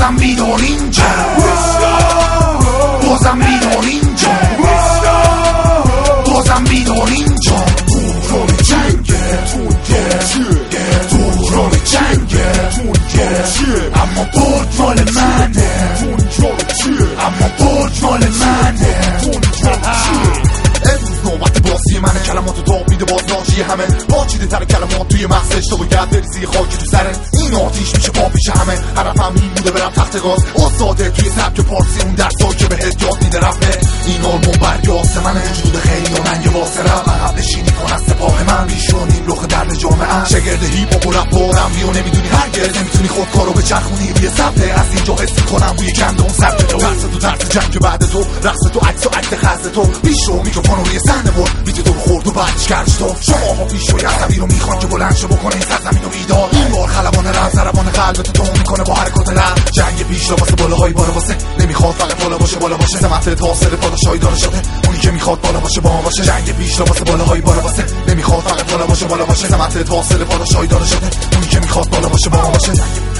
بازم بیدار اینجا، بازم بیدار اینجا، بازم بیدار اینجا. دوران جنگه، دوران جنگه، اما برد مال منه، اما برد مال منه. امروز نوبت بازی منه، کلمات داغ میده باز ناجی همه، پاچیده تر کلمات توی مغزش تو باید بریزی خاکی تو سره. این آتیش میشه پا پیش همه، حرفم این بوده برم تخت گاز، استاده توی سبک پارسی اون درسا که بهت یاد میده رفته. این آلبوم برگاست منه، وجود خیلی و من یه واسه رفت عقب نشینی کن از سپاه من، بیشونیم رخ درد جامعه. شگرد هیپ هاپ و رپ دارم بیو نمیدونی هرگز نمیتونی خودکارو به چرخونی روی ثبته. از اینجا حس کنم بوی گندم سبت تو، ترس تو ترس جنگ بعد تو، رقص تو عکس و عکس خز تو، بیشو میکروفون روی صحنه برد بیت تو خورد و بعدش کردش تو. شما ها پیشو یزدی رو میخوان که بلند شو بکنه این سرزمین و بیدار. این بار خلبان رم ضربان قلبتو تو میکنه با حرکات لب. جنگ پیش رو واسه بالاهای باره واسه نمیخواد فقط بالا باشه، بالا باشه سمت تاثیر پاداشای داره شده اونی که میخواد بالا باشه با باشه. جنگ پیش رو واسه بالاهای باره واسه نمیخواد فقط بالا باشه، بالا باشه سمت تاثیر پاداشای داره شده اونی که میخواد بالا باشه با باشه.